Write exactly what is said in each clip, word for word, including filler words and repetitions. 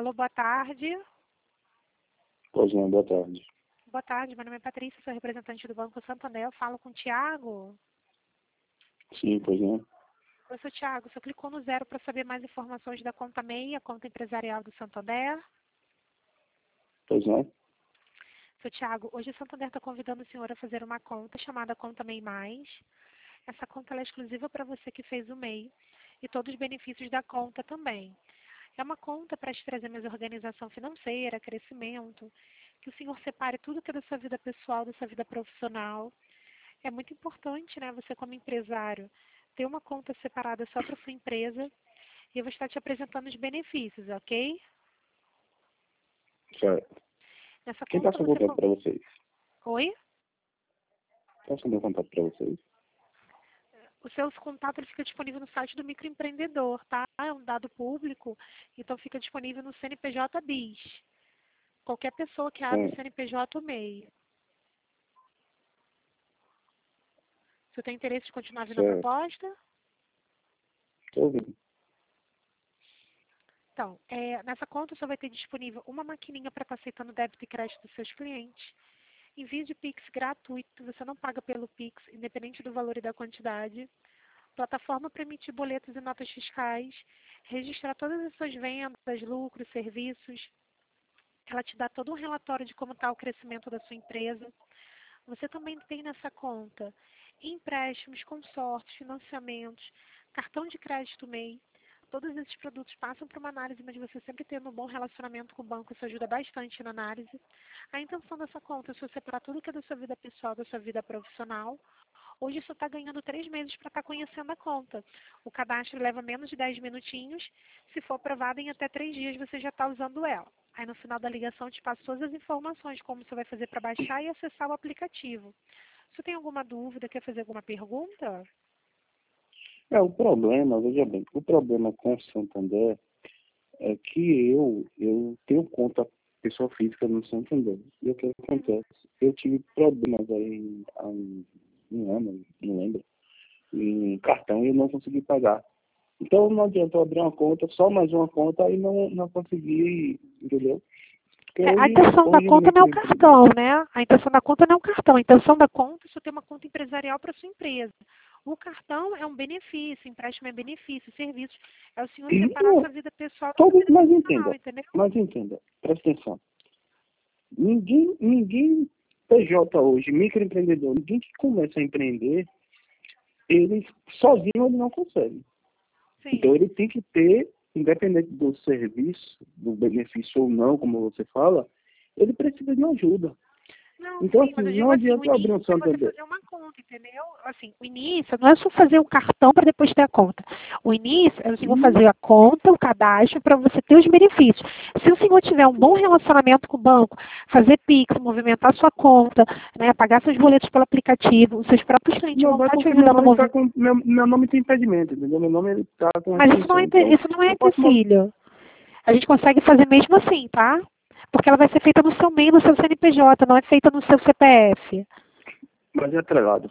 Alô, boa tarde. Pois não, boa tarde. Boa tarde, meu nome é Patrícia, sou representante do Banco Santander. Eu falo com o Tiago. Sim, pois não. Oi, sou o Tiago. Você clicou no zero para saber mais informações da conta M E I, a conta empresarial do Santander? Pois não. Seu Tiago, hoje o Santander está convidando o senhor a fazer uma conta chamada Conta M E I Mais. Essa conta ela é exclusiva para você que fez o M E I e todos os benefícios da conta também. É uma conta para te trazer mais organização financeira, crescimento, que o senhor separe tudo que é da sua vida pessoal, da sua vida profissional. É muito importante, né, você como empresário, ter uma conta separada só para sua empresa e eu vou estar te apresentando os benefícios, ok? Certo. Nessa Quem conta passa o você... contato para vocês? Oi? Passa o meu contato para vocês? O seu contato ele fica disponível no site do microempreendedor, tá? É um dado público, então fica disponível no C N P J BIS. Qualquer pessoa que abre o Sim. C N P J ou M E I. Você tem interesse de continuar vendo a Certo. proposta? Estou ouvindo. Então, é, nessa conta você vai ter disponível uma maquininha para estar aceitando débito e crédito dos seus clientes. Envio de Pix gratuito, você não paga pelo Pix, independente do valor e da quantidade. Plataforma para emitir boletos e notas fiscais. Registrar todas as suas vendas, lucros, serviços. Ela te dá todo um relatório de como está o crescimento da sua empresa. Você também tem nessa conta empréstimos, consórcios, financiamentos, cartão de crédito M E I. Todos esses produtos passam por uma análise, mas você sempre tendo um bom relacionamento com o banco, isso ajuda bastante na análise. A intenção dessa conta é você separar tudo que é da sua vida pessoal, da sua vida profissional. Hoje você está ganhando três meses para estar conhecendo a conta. O cadastro leva menos de dez minutinhos. Se for aprovado, em até três dias você já está usando ela. Aí no final da ligação eu te passo todas as informações, como você vai fazer para baixar e acessar o aplicativo. Se tem alguma dúvida, quer fazer alguma pergunta? É, o problema, veja bem, o problema com o Santander é que eu, eu tenho conta pessoa física no Santander. E o que acontece? Eu tive problemas aí há um, um ano, não lembro, em cartão e eu não consegui pagar. Então não adianta eu abrir uma conta, só mais uma conta, e não, não consegui, entendeu? Porque É, a hoje, intenção da hoje conta não é o microempresa. cartão, né? A intenção da conta não é o cartão. A intenção da conta é você ter uma conta empresarial para sua empresa. O cartão é um benefício, empréstimo é benefício, serviço. É o senhor separar a sua vida pessoal da sua Todo, vida mas profissional, entenda, entendeu? mas entenda, presta atenção. Ninguém, ninguém P J hoje, microempreendedor, ninguém que começa a empreender, ele sozinho ele não consegue. Sim. Então ele tem que ter, independente do serviço, do benefício ou não, como você fala, ele precisa de ajuda. Não, Então, sim, mas eu assim, não digo assim, o adianta eu abrir início um é você Santander. fazer uma conta, entendeu? Assim, o início não é só fazer o cartão para depois ter a conta. O início é o senhor fazer a conta, o cadastro, para você ter os benefícios. Se o senhor tiver um bom relacionamento com o banco, fazer Pix, movimentar sua conta, né, pagar seus boletos pelo aplicativo, os seus próprios clientes Não vão vai estar te porque meu ajudando a nome tá movimentar. com. Meu, meu nome tem impedimento, entendeu? Meu nome ele tá com Mas isso não restrição. é, Então, isso não é eu posso mov- empecilho. A gente consegue fazer mesmo assim, tá? Porque ela vai ser feita no seu M E I, no seu C N P J, não é feita no seu C P F. mas é atrelado.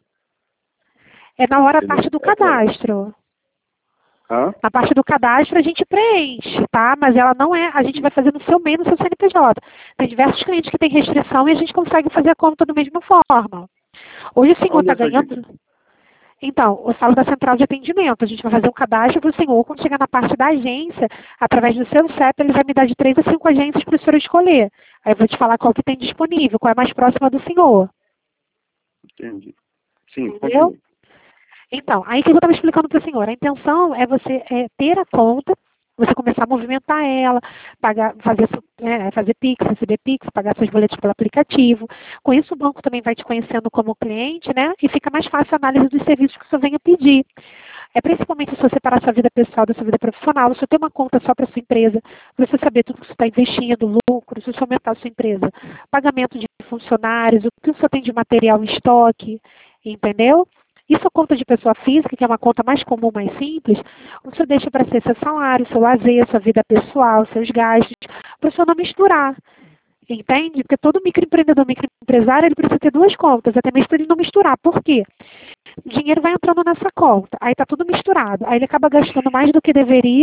É na hora a Entendeu? parte do É atrelado. cadastro. Hã? Na parte do cadastro a gente preenche, tá? Mas ela não é, a gente vai fazer no seu M E I, no seu C N P J. Tem diversos clientes que têm restrição e a gente consegue fazer a conta da mesma forma. Hoje o senhor Onde é está essa agência? ganhando... Então, eu falo da central de atendimento. A gente vai fazer um cadastro para o senhor. Quando chegar na parte da agência, através do seu C E P, ele vai me dar de três a cinco agências para o senhor escolher. Aí eu vou te falar qual que tem disponível, qual é mais próxima do senhor. Entendi. Sim, Entendeu? continue. Então, aí o que eu estava explicando para o senhor? A intenção é você é, ter a conta, você começar a movimentar ela, pagar, fazer, é, fazer Pix, receber Pix, pagar seus boletos pelo aplicativo. Com isso, o banco também vai te conhecendo como cliente, né? E fica mais fácil a análise dos serviços que o senhor venha pedir. É principalmente se você separar sua vida pessoal da sua vida profissional, você ter uma conta só para sua empresa, você saber tudo que você está investindo, lucro, se você aumentar a sua empresa, pagamento de funcionários, o que o senhor tem de material em estoque, entendeu? Isso a conta de pessoa física, que é uma conta mais comum, mais simples, o senhor deixa para ser seu salário, seu lazer, sua vida pessoal, seus gastos, para o senhor não misturar. Entende? Porque todo microempreendedor, microempresário, ele precisa ter duas contas, até mesmo para ele não misturar. Por quê? O dinheiro vai entrando nessa conta, aí está tudo misturado. Aí ele acaba gastando mais do que deveria,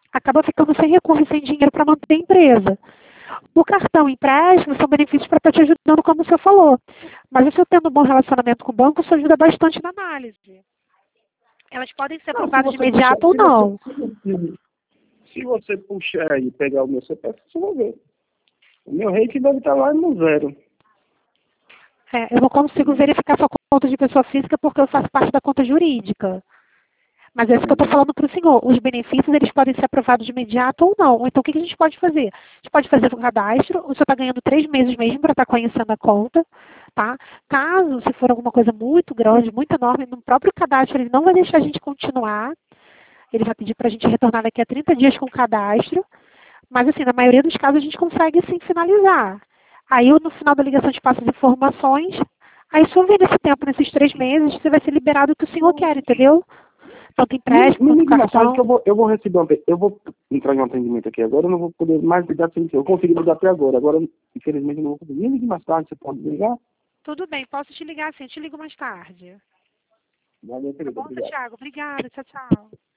acaba ficando sem recurso, sem dinheiro para manter a empresa. O cartão e empréstimo são benefícios para estar te ajudando, como o senhor falou. Mas o senhor tendo um bom relacionamento com o banco, isso ajuda bastante na análise. Elas podem ser Não, se aprovadas de você puxar, imediato ou se não. você, se você puxar e pegar o meu C P F, você vai ver. O meu rate deve estar lá no zero. É, eu não consigo verificar sua conta de pessoa física porque eu faço parte da conta jurídica. Mas é isso que eu estou falando para o senhor. Os benefícios, eles podem ser aprovados de imediato ou não. Então, o que que a gente pode fazer? A gente pode fazer um cadastro. O senhor está ganhando três meses mesmo para estar conhecendo a conta, tá? Caso, se for alguma coisa muito grande, muito enorme, no próprio cadastro, ele não vai deixar a gente continuar. Ele vai pedir para a gente retornar daqui a trinta dias com o cadastro. Mas, assim, na maioria dos casos, a gente consegue, sim, finalizar. Aí, eu, no final da ligação, te passo as informações. Aí, se eu ver nesse tempo, nesses três meses, você vai ser liberado o que o senhor quer, entendeu? Tanto Me, empréstimo, me quanto ligue mais tarde que cartão. eu vou, eu vou receber um, eu vou entrar em um atendimento aqui agora, eu não vou poder mais ligar sem eu consegui ligar até agora. Agora, infelizmente, eu não vou poder. Me ligue mais tarde, você pode ligar? Tudo bem, posso te ligar sim. Eu te ligo mais tarde. Valeu, Tá querido, bom, obrigado. Santiago? Obrigada. Tchau, tchau.